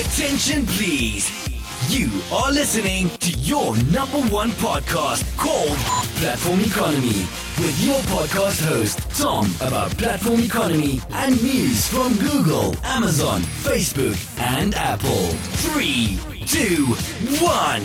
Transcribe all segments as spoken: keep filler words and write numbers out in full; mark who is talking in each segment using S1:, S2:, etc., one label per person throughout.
S1: Attention please. You are listening to your number one podcast called Platform Economy with your podcast host Tom about platform economy and news from Google, Amazon, Facebook and Apple. Three, two, one.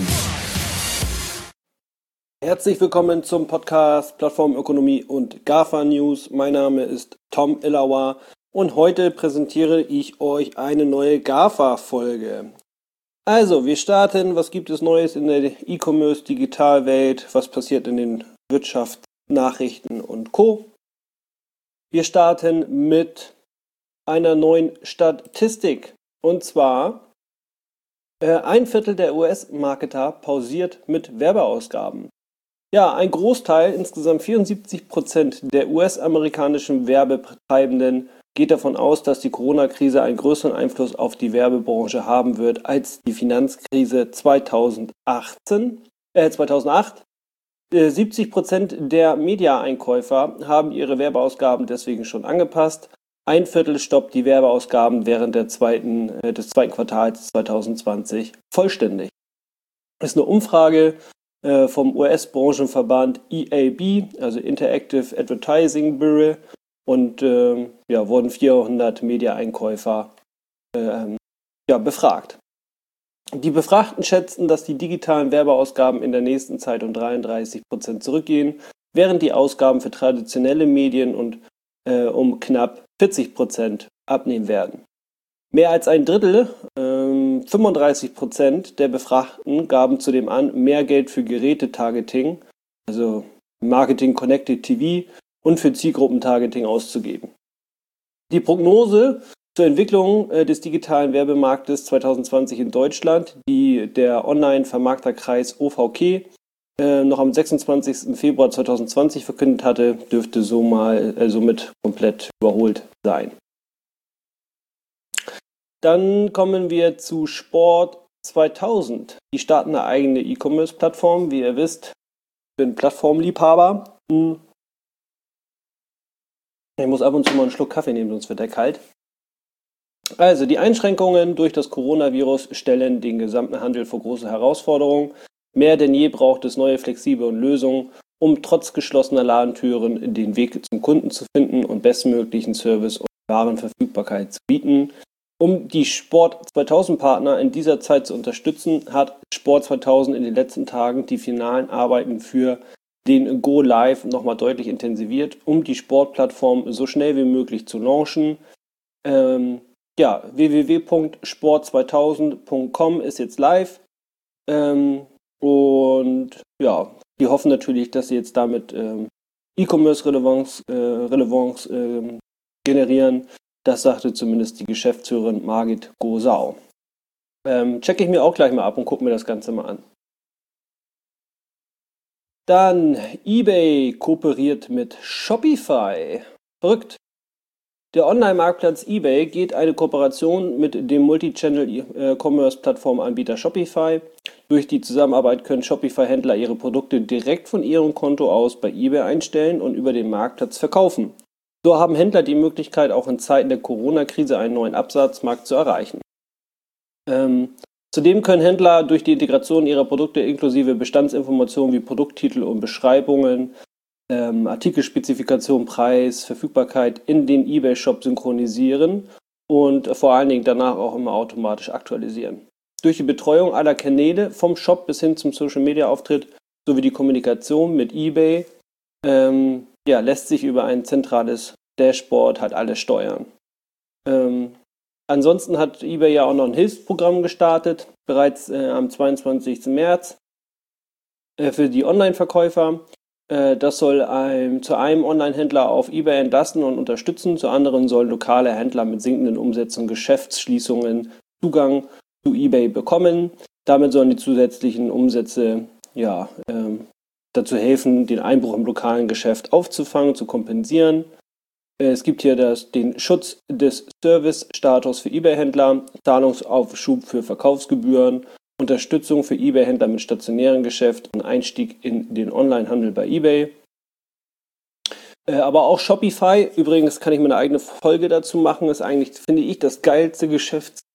S2: Herzlich willkommen zum Podcast Plattformökonomie und GAFA News. Mein Name ist Tom Illauer und heute präsentiere ich euch eine neue GAFA-Folge. Also, wir starten, was gibt es Neues in der E-Commerce-Digitalwelt, was passiert in den Wirtschaftsnachrichten und Co. Wir starten mit einer neuen Statistik und zwar äh, ein Viertel der U S-Marketer pausiert mit Werbeausgaben. Ja, ein Großteil, insgesamt vierundsiebzig Prozent der U S-amerikanischen Werbetreibenden geht davon aus, dass die Corona-Krise einen größeren Einfluss auf die Werbebranche haben wird als die Finanzkrise zweitausendachtzehn, äh, zweitausendacht. Äh, siebzig Prozent der Media-Einkäufer haben ihre Werbeausgaben deswegen schon angepasst. Ein Viertel stoppt die Werbeausgaben während der zweiten, äh, des zweiten Quartals zweitausendzwanzig vollständig. Das ist eine Umfrage äh, vom U S-Branchenverband E A B, also Interactive Advertising Bureau, und äh, ja, wurden vierhundert Media-Einkäufer äh, ja, befragt. Die Befragten schätzten, dass die digitalen Werbeausgaben in der nächsten Zeit um dreiunddreißig Prozent zurückgehen, während die Ausgaben für traditionelle Medien und, äh, um knapp vierzig Prozent abnehmen werden. Mehr als ein Drittel, äh, fünfunddreißig Prozent der Befragten gaben zudem an, mehr Geld für Gerätetargeting, also Marketing Connected T V, und für Zielgruppentargeting auszugeben. Die Prognose zur Entwicklung äh, des digitalen Werbemarktes zweitausendzwanzig in Deutschland, die der Online-Vermarkterkreis O V K äh, noch am sechsundzwanzigsten Februar zweitausendzwanzig verkündet hatte, dürfte so mal, äh, somit komplett überholt sein. Dann kommen wir zu Sport zweitausend. Die starten eine eigene E-Commerce-Plattform. Wie ihr wisst, ich bin Plattformliebhaber. Hm. Ich muss ab und zu mal einen Schluck Kaffee nehmen, sonst wird er kalt. Also, die Einschränkungen durch das Coronavirus stellen den gesamten Handel vor große Herausforderungen. Mehr denn je braucht es neue flexible Lösungen, um trotz geschlossener Ladentüren den Weg zum Kunden zu finden und bestmöglichen Service und Warenverfügbarkeit zu bieten. Um die Sport zweitausend Partner in dieser Zeit zu unterstützen, hat Sport zweitausend in den letzten Tagen die finalen Arbeiten für den Go Live nochmal deutlich intensiviert, um die Sportplattform so schnell wie möglich zu launchen. Ähm, ja, w w w punkt sport zweitausend punkt com ist jetzt live ähm, und ja, die hoffen natürlich, dass sie jetzt damit ähm, E-Commerce-Relevanz äh, Relevanz, äh, generieren. Das sagte zumindest die Geschäftsführerin Margit Gosau. Ähm, checke ich mir auch gleich mal ab und gucke mir das Ganze mal an. Dann eBay kooperiert mit Shopify. Verrückt. Der Online-Marktplatz eBay geht eine Kooperation mit dem Multi-Channel-Commerce-Plattform-Anbieter Shopify. Durch die Zusammenarbeit können Shopify-Händler ihre Produkte direkt von ihrem Konto aus bei eBay einstellen und über den Marktplatz verkaufen. So haben Händler die Möglichkeit, auch in Zeiten der Corona-Krise einen neuen Absatzmarkt zu erreichen. Ähm, Zudem können Händler durch die Integration ihrer Produkte inklusive Bestandsinformationen wie Produkttitel und Beschreibungen, ähm, Artikelspezifikation, Preis, Verfügbarkeit in den eBay-Shop synchronisieren und vor allen Dingen danach auch immer automatisch aktualisieren. Durch die Betreuung aller Kanäle vom Shop bis hin zum Social-Media-Auftritt sowie die Kommunikation mit eBay ähm, ja, lässt sich über ein zentrales Dashboard halt alles steuern. Ähm, Ansonsten hat eBay ja auch noch ein Hilfsprogramm gestartet, bereits äh, am zweiundzwanzigsten März äh, für die Online-Verkäufer. Äh, das soll ein, zu einem Online-Händler auf eBay entlasten und unterstützen, zu anderen sollen lokale Händler mit sinkenden Umsätzen, Geschäftsschließungen Zugang zu eBay bekommen. Damit sollen die zusätzlichen Umsätze ja, äh, dazu helfen, den Einbruch im lokalen Geschäft aufzufangen, zu kompensieren. Es gibt hier das, den Schutz des Service-Status für eBay-Händler, Zahlungsaufschub für Verkaufsgebühren, Unterstützung für eBay-Händler mit stationärem Geschäft und Einstieg in den Onlinehandel bei eBay. Äh, aber auch Shopify, übrigens kann ich mir eine eigene Folge dazu machen, ist eigentlich, finde ich, das geilste Geschäfts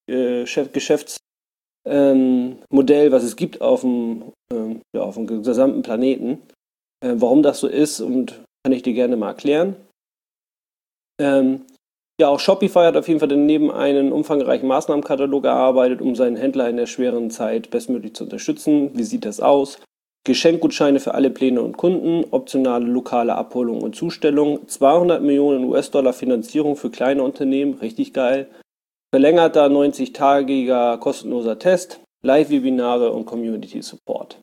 S2: äh, Geschäftsmodell, ähm, was es gibt auf dem, ähm, ja, auf dem gesamten Planeten. Äh, warum das so ist, und kann ich dir gerne mal erklären. Ähm, ja, auch Shopify hat auf jeden Fall daneben einen umfangreichen Maßnahmenkatalog erarbeitet, um seinen Händler in der schweren Zeit bestmöglich zu unterstützen. Wie sieht das aus? Geschenkgutscheine für alle Pläne und Kunden, optionale lokale Abholung und Zustellung, zweihundert Millionen U S-Dollar Finanzierung für kleine Unternehmen, richtig geil, verlängerter neunzig-tagiger kostenloser Test, Live-Webinare und Community-Support.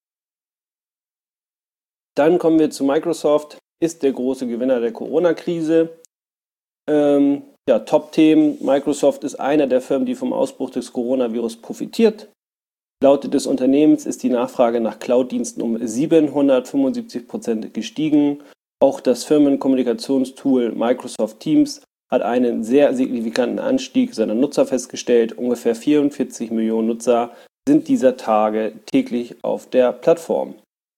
S2: Dann kommen wir zu Microsoft, ist der große Gewinner der Corona-Krise. Ähm, ja, Top-Themen. Microsoft ist einer der Firmen, die vom Ausbruch des Coronavirus profitiert. Laut des Unternehmens ist die Nachfrage nach Cloud-Diensten um siebenhundertfünfundsiebzig Prozent gestiegen. Auch das Firmenkommunikationstool Microsoft Teams hat einen sehr signifikanten Anstieg seiner Nutzer festgestellt. Ungefähr vierundvierzig Millionen Nutzer sind dieser Tage täglich auf der Plattform.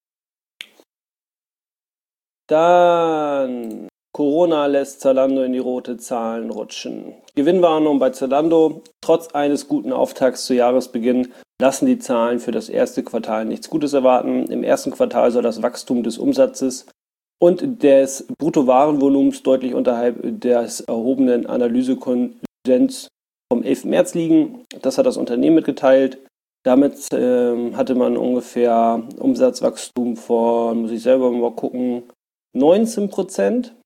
S2: Dann Corona lässt Zalando in die rote Zahlen rutschen. Gewinnwarnung bei Zalando. Trotz eines guten Auftakts zu Jahresbeginn lassen die Zahlen für das erste Quartal nichts Gutes erwarten. Im ersten Quartal soll das Wachstum des Umsatzes und des Bruttowarenvolumens deutlich unterhalb des erhobenen Analysekonsens vom elften März liegen. Das hat das Unternehmen mitgeteilt. Damit ähm, hatte man ungefähr Umsatzwachstum von, muss ich selber mal gucken, neunzehn Prozent.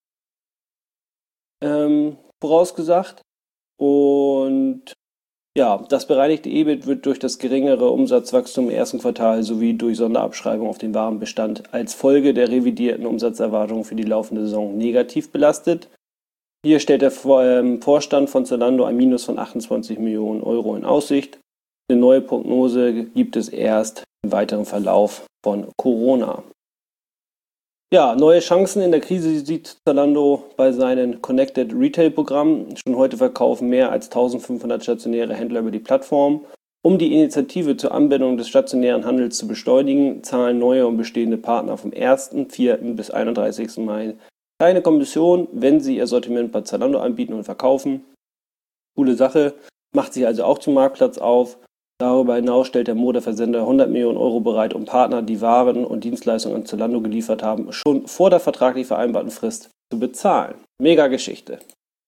S2: Ähm, vorausgesagt. Und ja, das bereinigte E B I T wird durch das geringere Umsatzwachstum im ersten Quartal sowie durch Sonderabschreibung auf den Warenbestand als Folge der revidierten Umsatzerwartungen für die laufende Saison negativ belastet. Hier stellt der Vorstand von Zalando ein Minus von achtundzwanzig Millionen Euro in Aussicht. Eine neue Prognose gibt es erst im weiteren Verlauf von Corona. Ja, neue Chancen in der Krise sieht Zalando bei seinen Connected Retail Programmen. Schon heute verkaufen mehr als eintausendfünfhundert stationäre Händler über die Plattform. Um die Initiative zur Anbindung des stationären Handels zu beschleunigen, zahlen neue und bestehende Partner vom ersten vierten bis einunddreißigsten Mai keine Kommission, wenn sie ihr Sortiment bei Zalando anbieten und verkaufen. Coole Sache, macht sich also auch zum Marktplatz auf. Darüber hinaus stellt der Modeversender hundert Millionen Euro bereit, um Partner, die Waren und Dienstleistungen an Zalando geliefert haben, schon vor der vertraglich vereinbarten Frist zu bezahlen. Mega Geschichte.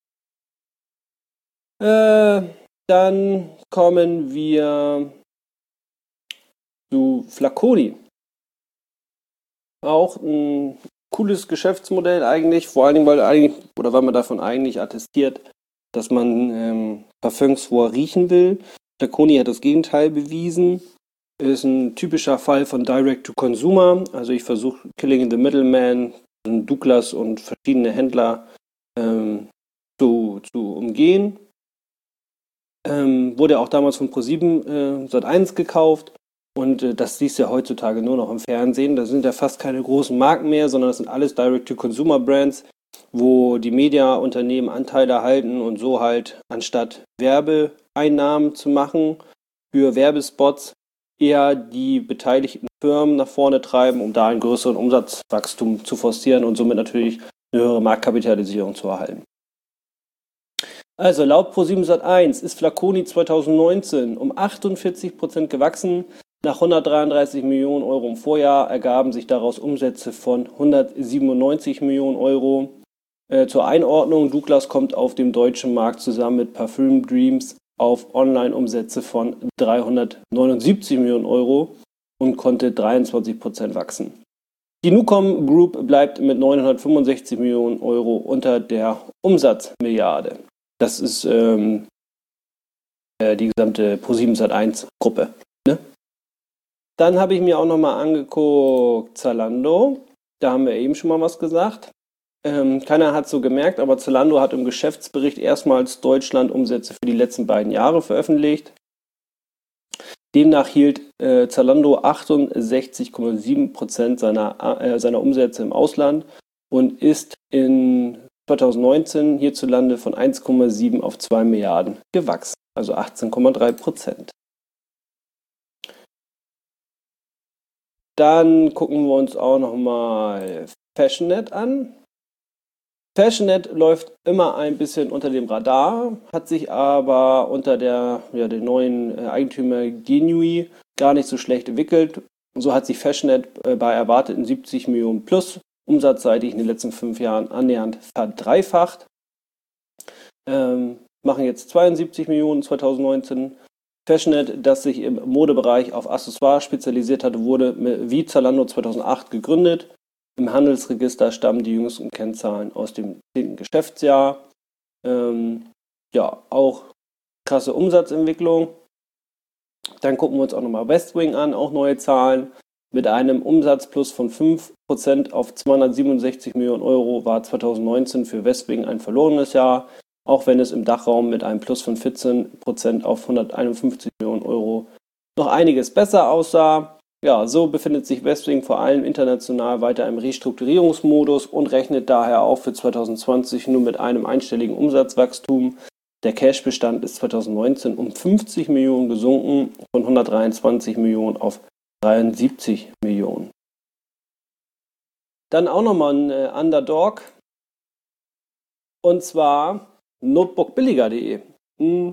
S2: Äh, dann kommen wir zu Flaconi. Auch ein cooles Geschäftsmodell eigentlich, vor allen Dingen, weil eigentlich, oder weil man davon eigentlich attestiert, dass man ähm, Parfüms vorher riechen will. Flaconi hat das Gegenteil bewiesen. Ist ein typischer Fall von Direct-to-Consumer. Also ich versuche Killing the Middleman, Douglas und verschiedene Händler ähm, zu, zu umgehen. Ähm, wurde auch damals von ProSieben äh, Sat eins gekauft. Und äh, das siehst du ja heutzutage nur noch im Fernsehen. Da sind ja fast keine großen Marken mehr, sondern das sind alles Direct-to-Consumer-Brands, wo die Mediaunternehmen Anteile erhalten und so halt anstatt Werbeeinnahmen zu machen für Werbespots eher die beteiligten Firmen nach vorne treiben, um da einen größeren Umsatzwachstum zu forcieren und somit natürlich eine höhere Marktkapitalisierung zu erhalten. Also laut ProSieben Sat eins ist Flaconi zweitausendneunzehn um achtundvierzig Prozent gewachsen. Nach hundertdreiunddreißig Millionen Euro im Vorjahr ergaben sich daraus Umsätze von hundertsiebenundneunzig Millionen Euro. Äh, zur Einordnung, Douglas kommt auf dem deutschen Markt zusammen mit Parfüm Dreams auf Online-Umsätze von dreihundertneunundsiebzig Millionen Euro und konnte dreiundzwanzig Prozent wachsen. Die Nucom Group bleibt mit neunhundertfünfundsechzig Millionen Euro unter der Umsatzmilliarde. Das ist ähm, äh, die gesamte ProSieben Sat eins Gruppe. Ne? Dann habe ich mir auch nochmal angeguckt Zalando. Da haben wir eben schon mal was gesagt. Ähm, keiner hat es so gemerkt, aber Zalando hat im Geschäftsbericht erstmals Deutschland Umsätze für die letzten beiden Jahre veröffentlicht. Demnach hielt äh, Zalando achtundsechzig Komma sieben Prozent seiner, äh, seiner Umsätze im Ausland und ist in zweitausendneunzehn hierzulande von eins Komma sieben auf zwei Milliarden gewachsen, also achtzehn Komma drei Prozent. Dann gucken wir uns auch nochmal Fashionet an. Fashionet läuft immer ein bisschen unter dem Radar, hat sich aber unter der, ja, den neuen äh, Eigentümer Genui gar nicht so schlecht entwickelt. So hat sich Fashionet äh, bei erwarteten siebzig Millionen plus umsatzseitig in den letzten fünf Jahren annähernd verdreifacht. Ähm, machen jetzt zweiundsiebzig Millionen zweitausendneunzehn. Fashionet, das sich im Modebereich auf Accessoires spezialisiert hatte, wurde wie Zalando zweitausendacht gegründet. Im Handelsregister stammen die jüngsten Kennzahlen aus dem zehnten Geschäftsjahr. Ähm, ja, auch krasse Umsatzentwicklung. Dann gucken wir uns auch nochmal Westwing an, auch neue Zahlen. Mit einem Umsatzplus von fünf Prozent auf zweihundertsiebenundsechzig Millionen Euro war zweitausendneunzehn für Westwing ein verlorenes Jahr, auch wenn es im Dachraum mit einem Plus von vierzehn Prozent auf hunderteinundfünfzig Millionen Euro noch einiges besser aussah. Ja, so befindet sich Westwing vor allem international weiter im Restrukturierungsmodus und rechnet daher auch für zweitausendzwanzig nur mit einem einstelligen Umsatzwachstum. Der Cashbestand ist zweitausendneunzehn um fünfzig Millionen gesunken, von hundertdreiundzwanzig Millionen auf dreiundsiebzig Millionen. Dann auch nochmal ein äh, Underdog, und zwar notebookbilliger punkt de. Hm.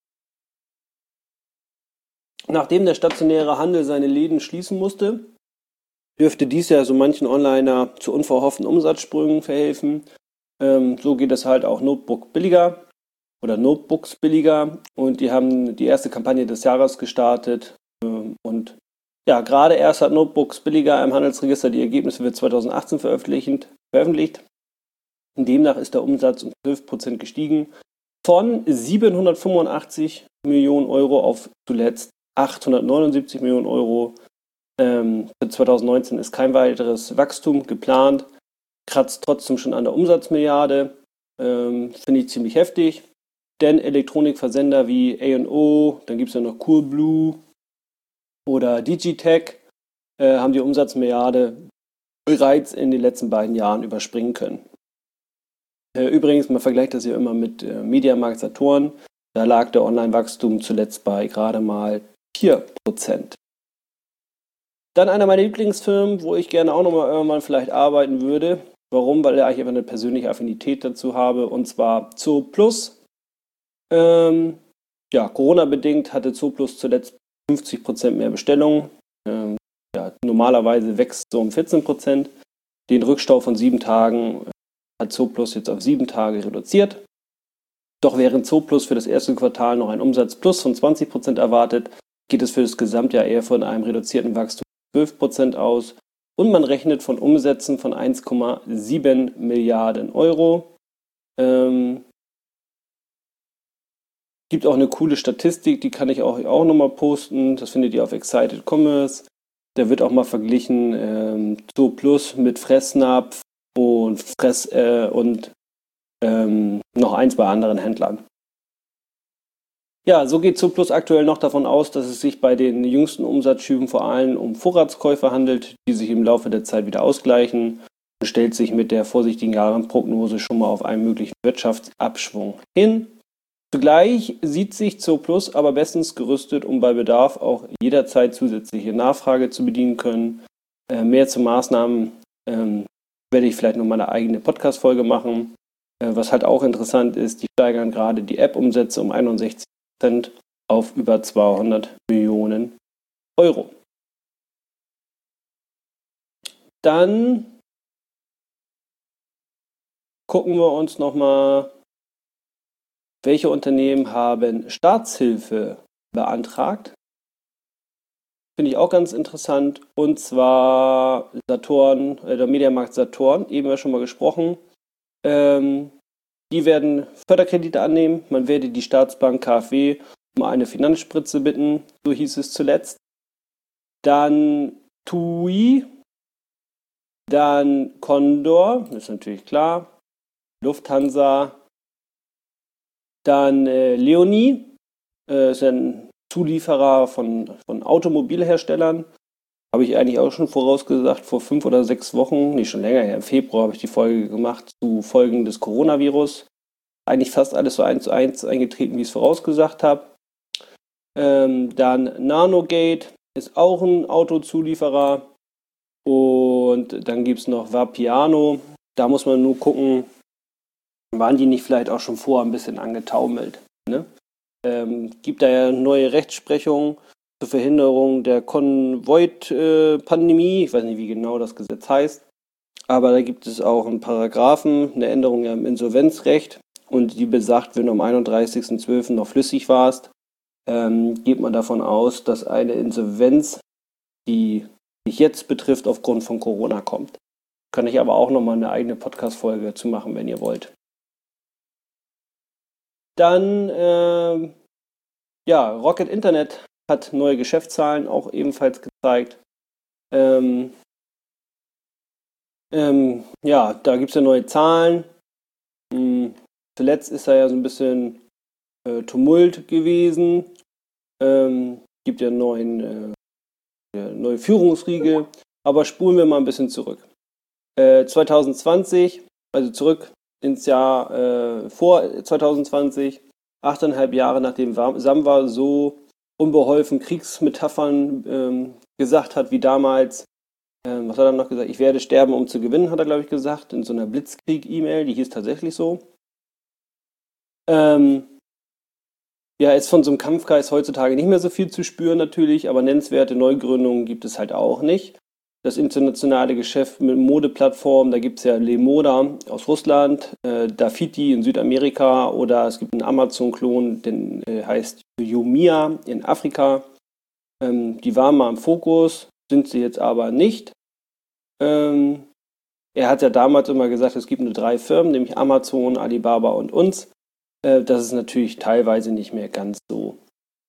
S2: Nachdem der stationäre Handel seine Läden schließen musste, dürfte dies ja so manchen Onliner zu unverhofften Umsatzsprüngen verhelfen. Ähm, so geht es halt auch Notebook billiger oder Notebooks billiger, und die haben die erste Kampagne des Jahres gestartet. Ähm, und ja, gerade erst hat Notebooks billiger im Handelsregister die Ergebnisse für zweitausendachtzehn veröffentlicht. veröffentlicht. Demnach ist der Umsatz um zwölf Prozent gestiegen, von siebenhundertfünfundachtzig Millionen Euro auf zuletzt achthundertneunundsiebzig Millionen Euro. Ähm, für zweitausendneunzehn ist kein weiteres Wachstum geplant, kratzt trotzdem schon an der Umsatzmilliarde. Ähm, finde ich ziemlich heftig, denn Elektronikversender wie A und O, dann gibt es ja noch Coolblue oder Digitech, äh, haben die Umsatzmilliarde bereits in den letzten beiden Jahren überspringen können. Äh, übrigens, man vergleicht das ja immer mit äh, Mediamarkt Saturn. Da lag der Online-Wachstum zuletzt bei gerade mal vier Prozent. Dann einer meiner Lieblingsfirmen, wo ich gerne auch nochmal irgendwann vielleicht arbeiten würde. Warum? Weil ich einfach eine persönliche Affinität dazu habe, und zwar Zooplus. Ähm, ja, Corona-bedingt hatte Zooplus zuletzt fünfzig Prozent mehr Bestellungen. Ähm, ja, normalerweise wächst so um vierzehn Prozent. Den Rückstau von sieben Tagen hat Zooplus jetzt auf sieben Tage reduziert. Doch während Zooplus für das erste Quartal noch ein Umsatzplus von zwanzig Prozent erwartet, geht es für das Gesamtjahr eher von einem reduzierten Wachstum von zwölf Prozent aus, und man rechnet von Umsätzen von eins Komma sieben Milliarden Euro. Ähm, gibt auch eine coole Statistik, die kann ich auch, auch nochmal posten, das findet ihr auf Excited Commerce. Da wird auch mal verglichen ähm, Zooplus mit Fressnapf und Fress äh, und ähm, noch eins bei anderen Händlern. Ja, so geht Zooplus aktuell noch davon aus, dass es sich bei den jüngsten Umsatzschüben vor allem um Vorratskäufe handelt, die sich im Laufe der Zeit wieder ausgleichen, und stellt sich mit der vorsichtigen Jahresprognose schon mal auf einen möglichen Wirtschaftsabschwung hin. Zugleich sieht sich Zooplus aber bestens gerüstet, um bei Bedarf auch jederzeit zusätzliche Nachfrage zu bedienen können. Äh, mehr zu Maßnahmen ähm, werde ich vielleicht noch mal eine eigene Podcast-Folge machen. Äh, was halt auch interessant ist, die steigern gerade die App-Umsätze um einundsechzig Prozent auf über zweihundert Millionen Euro. Dann gucken wir uns nochmal, welche Unternehmen haben Staatshilfe beantragt. Finde ich auch ganz interessant. Und zwar Saturn, äh, der Mediamarkt Saturn, eben ja schon mal gesprochen. Ähm, die werden Förderkredite annehmen. Man werde die Staatsbank KfW um eine Finanzspritze bitten, so hieß es zuletzt. Dann T U I, dann Condor, ist natürlich klar, Lufthansa, dann äh, Leonie, äh, ist ein Zulieferer von, von Automobilherstellern. Habe ich eigentlich auch schon vorausgesagt, vor fünf oder sechs Wochen, nicht schon länger her, im Februar habe ich die Folge gemacht zu Folgen des Coronavirus. Eigentlich fast alles so eins zu eins eingetreten, wie ich es vorausgesagt habe. Ähm, dann Nanogate ist auch ein Autozulieferer. Und dann gibt es noch Vapiano. Da muss man nur gucken, waren die nicht vielleicht auch schon vorher ein bisschen angetaumelt? Ne? Ähm, gibt da ja neue Rechtsprechung zur Verhinderung der Konvoit-Pandemie. Ich weiß nicht, wie genau das Gesetz heißt. Aber da gibt es auch einen Paragraphen, eine Änderung ja im Insolvenzrecht. Und die besagt, wenn du am einunddreißigsten zwölften noch flüssig warst, ähm, geht man davon aus, dass eine Insolvenz, die dich jetzt betrifft, aufgrund von Corona kommt. Kann ich aber auch nochmal eine eigene Podcast-Folge zu machen, wenn ihr wollt. Dann, äh, ja, Rocket Internet hat neue Geschäftszahlen auch ebenfalls gezeigt. Ähm, ähm, ja, da gibt es ja neue Zahlen. Hm, zuletzt ist da ja so ein bisschen äh, Tumult gewesen. Ähm, gibt ja neuen, äh, neue Führungsriege. Aber spulen wir mal ein bisschen zurück. Äh, zwanzig zwanzig, also zurück ins Jahr äh, vor zwanzig zwanzig, achteinhalb Jahre nachdem Samwer so unbeholfen Kriegsmetaphern ähm, gesagt hat wie damals. Ähm, was hat er noch gesagt? Ich werde sterben, um zu gewinnen, hat er, glaube ich, gesagt, in so einer Blitzkrieg-E-Mail, die hieß tatsächlich so. Ähm, ja, ist von so einem Kampfgeist heutzutage nicht mehr so viel zu spüren natürlich, aber nennenswerte Neugründungen gibt es halt auch nicht. Das internationale Geschäft mit Modeplattformen, da gibt es ja Lemoda aus Russland, äh, Dafiti in Südamerika oder es gibt einen Amazon-Klon, der äh, heißt Jumia in Afrika. Ähm, die waren mal im Fokus, sind sie jetzt aber nicht. Ähm, er hat ja damals immer gesagt, es gibt nur drei Firmen, nämlich Amazon, Alibaba und uns. Äh, das ist natürlich teilweise nicht mehr ganz so.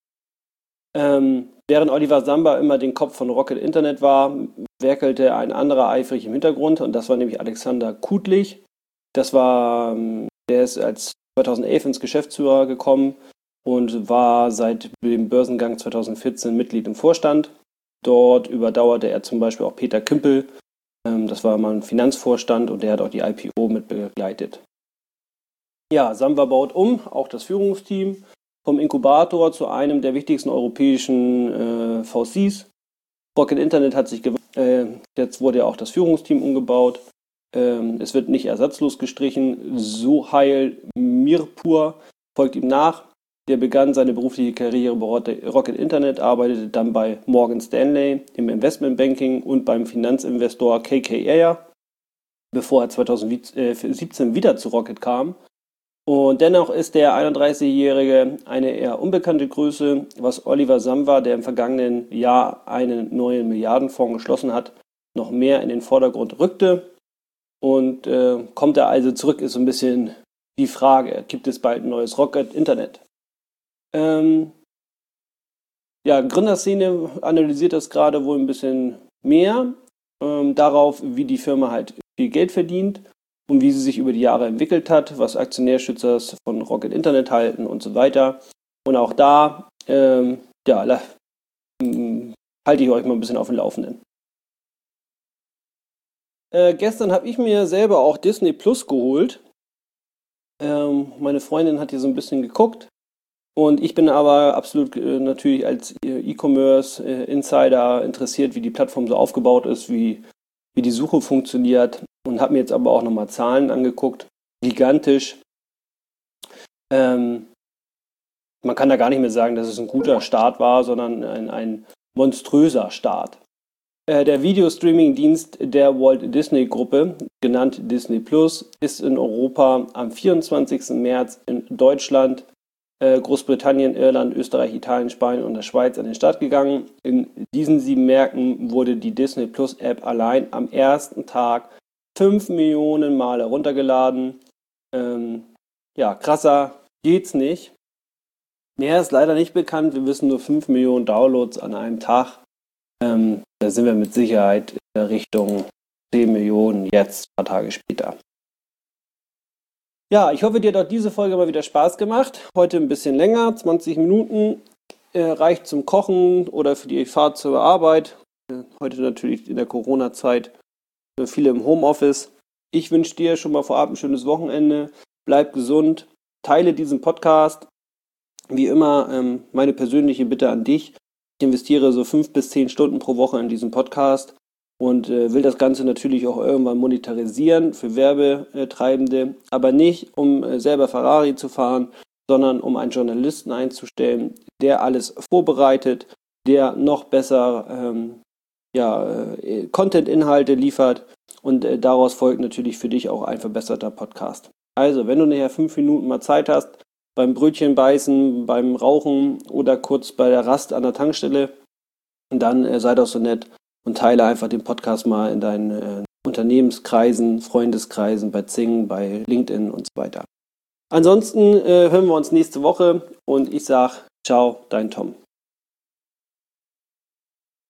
S2: Ähm, während Oliver Samwer immer den Kopf von Rocket Internet war, werkelte ein anderer eifrig im Hintergrund und das war nämlich Alexander Kudlich. Das war, der ist als zweitausendelf ins Geschäftsführer gekommen und war seit dem Börsengang zweitausendvierzehn Mitglied im Vorstand. Dort überdauerte er zum Beispiel auch Peter Kümpel. Ähm, das war mal ein Finanzvorstand und der hat auch die I P O mit begleitet. Ja, Samwer baut um, auch das Führungsteam, vom Inkubator zu einem der wichtigsten europäischen äh, V Cs. Rocket Internet hat sich gewandelt. Äh, jetzt wurde ja auch das Führungsteam umgebaut. Ähm, es wird nicht ersatzlos gestrichen. Suhail Mirpur folgt ihm nach. Der begann seine berufliche Karriere bei Rocket Internet, arbeitete dann bei Morgan Stanley im Investmentbanking und beim Finanzinvestor K K R, bevor er zweitausendsiebzehn wieder zu Rocket kam. Und dennoch ist der einunddreißigjährige eine eher unbekannte Größe, was Oliver Samwer, der im vergangenen Jahr einen neuen Milliardenfonds geschlossen hat, noch mehr in den Vordergrund rückte. Und äh, kommt er also zurück, ist so ein bisschen die Frage, gibt es bald ein neues Rocket Internet? Ähm, ja, Gründerszene analysiert das gerade wohl ein bisschen mehr ähm, darauf, wie die Firma halt viel Geld verdient und wie sie sich über die Jahre entwickelt hat, was Aktionärschützer von Rocket Internet halten und so weiter. Und auch da, ähm, ja, la, m, halte ich euch mal ein bisschen auf dem Laufenden. Äh, gestern habe ich mir selber auch Disney Plus geholt. Ähm, meine Freundin hat hier so ein bisschen geguckt. Und ich bin aber absolut äh, natürlich als E-Commerce-Insider äh, interessiert, wie die Plattform so aufgebaut ist, wie, wie die Suche funktioniert. Und habe mir jetzt aber auch nochmal Zahlen angeguckt. Gigantisch. Ähm, man kann da gar nicht mehr sagen, dass es ein guter Start war, sondern ein, ein monströser Start. Äh, der Videostreaming-Dienst der Walt Disney Gruppe, genannt Disney Plus, ist in Europa am vierundzwanzigsten März in Deutschland, äh, Großbritannien, Irland, Österreich, Italien, Spanien und der Schweiz an den Start gegangen. In diesen sieben Märkten wurde die Disney Plus App allein am ersten Tag fünf Millionen Mal heruntergeladen. Ähm, ja, krasser geht's nicht. Mehr ist leider nicht bekannt. Wir wissen nur fünf Millionen Downloads an einem Tag. Ähm, da sind wir mit Sicherheit in der Richtung zehn Millionen jetzt, ein paar Tage später. Ja, ich hoffe, dir hat auch diese Folge mal wieder Spaß gemacht. Heute ein bisschen länger, zwanzig Minuten. Äh, reicht zum Kochen oder für die Fahrt zur Arbeit. Äh, heute natürlich in der Corona-Zeit. Viele im Homeoffice. Ich wünsche dir schon mal vorab ein schönes Wochenende. Bleib gesund. Teile diesen Podcast. Wie immer ähm, meine persönliche Bitte an dich. Ich investiere so fünf bis zehn Stunden pro Woche in diesen Podcast. und äh, will das Ganze natürlich auch irgendwann monetarisieren für Werbetreibende, aber nicht, um äh, selber Ferrari zu fahren, sondern um einen Journalisten einzustellen, der alles vorbereitet, der noch besser ähm, ja, äh, Content-Inhalte liefert und äh, daraus folgt natürlich für dich auch ein verbesserter Podcast. Also, wenn du nachher fünf Minuten mal Zeit hast, beim Brötchen beißen, beim Rauchen oder kurz bei der Rast an der Tankstelle, dann äh, sei doch so nett und teile einfach den Podcast mal in deinen äh, Unternehmenskreisen, Freundeskreisen, bei Xing, bei LinkedIn und so weiter. Ansonsten äh, hören wir uns nächste Woche und ich sage ciao, dein Tom.